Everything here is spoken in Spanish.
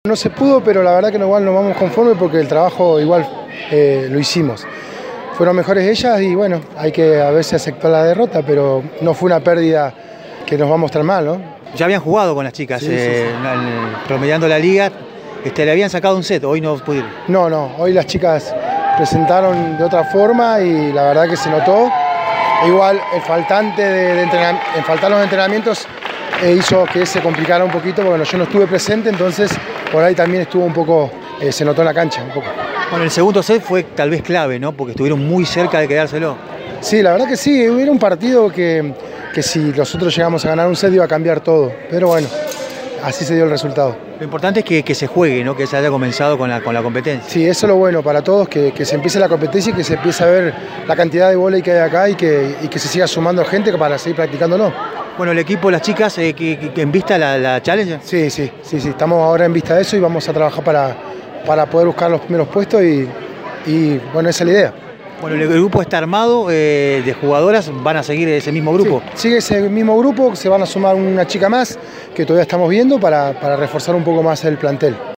No se pudo, pero la verdad que igual nos vamos conformes porque el trabajo igual lo hicimos. Fueron mejores ellas y bueno, hay que a veces aceptar la derrota, pero no fue una pérdida que nos va a mostrar mal, ¿no? Ya habían jugado con las chicas, Sí. promediando la liga, le habían sacado un set, hoy no pudieron. No, hoy las chicas presentaron de otra forma y la verdad que se notó. Igual el faltar los entrenamientos hizo que se complicara un poquito, porque bueno, yo no estuve presente, entonces por ahí también estuvo un poco, se notó en la cancha un poco. Bueno, el segundo set fue tal vez clave, ¿no? Porque estuvieron muy cerca de quedárselo. Sí, la verdad que sí, era un partido que si nosotros llegamos a ganar un set iba a cambiar todo, pero bueno, así se dio el resultado. Lo importante es que se juegue, ¿no? Que se haya comenzado con la competencia. Sí, eso es lo bueno para todos, que se empiece la competencia y que se empiece a ver la cantidad de vóley que hay acá y que se siga sumando gente para seguir practicándolo. Bueno, el equipo, las chicas, que en vista la Challenge. Sí, estamos ahora en vista de eso y vamos a trabajar para poder buscar los primeros puestos y bueno, esa es la idea. Bueno, el grupo está armado de jugadoras, van a seguir ese mismo grupo. Sí, sigue ese mismo grupo, se van a sumar una chica más que todavía estamos viendo para reforzar un poco más el plantel.